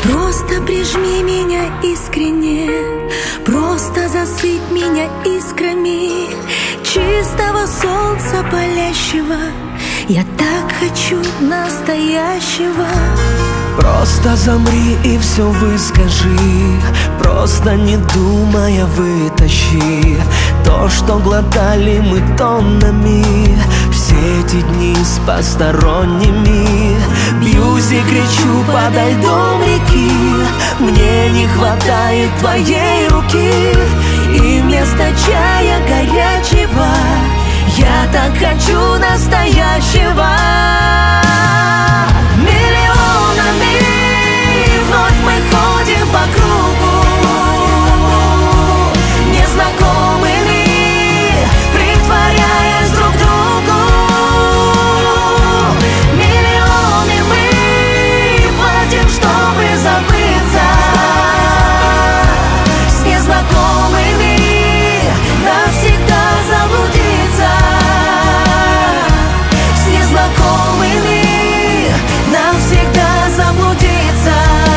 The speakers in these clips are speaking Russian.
Просто прижми меня искренне, просто засыпь меня искрами чистого солнца палящего. Я так хочу настоящего. Просто замри и все выскажи, просто не думая вытащи то, что глотали мы тоннами все эти дни с посторонними. Бьюсь и кричу подо льдом реки, мне не хватает твоей руки, и вместо чая горячего я так хочу настоящего. Миллионами вновь мы ходим по кругу, незнакомыми, притворяясь друг другу. Миллионы мы платим, чтобы забыться с незнакомыми, навсегда заблудиться с незнакомыми, навсегда заблудиться.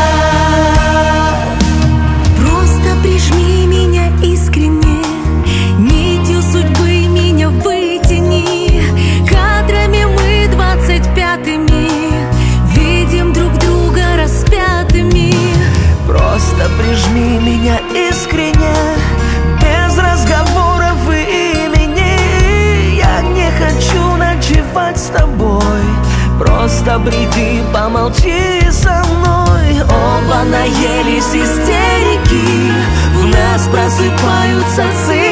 Просто прижми меня искренне, нитью судьбы меня вытяни. Кадрами мы 25-ми видим друг друга распятыми. Просто прижми меня искренне, без разговоров и имени. Я не хочу ночевать с тобой, просто приди, помолчи со мной. Оба наелись истерики, в нас просыпаются цифры.